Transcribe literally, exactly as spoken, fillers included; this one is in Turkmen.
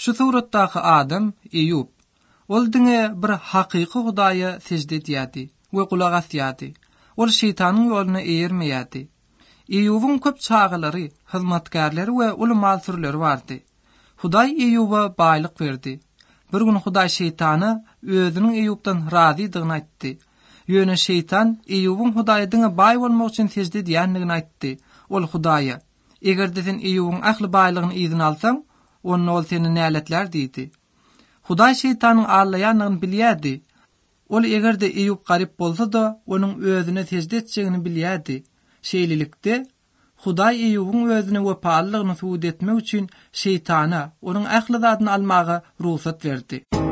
Şu suratdaky adam Eyyub. Ol diňe bir hakyky Hudaýa secde etýärdi we kulak asýardy. Ol şeytanyň ýoluna eýermeýärdi. Eyyubyň köp çağalary, hyzmatkarlary we ulama sürleri bardy. Hudaý Eyyuba baýlyk berdi. Bir gün Hudaý şeytany özüniň Eyyubdan razydygyny aýtdy. Ýöne şeytan Eyyubyň Hudaýdyňa baý bolmak üçin secde edýändigini aýtdy. Ol Hudaýa: "Egerde sen Eyyubyň akly baýlygyny izin alsaň, onun ol seni näletler?" diýdi. Hudaý şeytanyň allaýanyny bilýärdi. Ol egerde Eyyub garyp bolsa-da, onuň özüne secde etjegini bilýärdi. Şeýlelikde Hudaý Eyyubyň özüne wepalylygyny subut etmek üçin şeytana onuň akly zadyny almagy ruhsat berdi.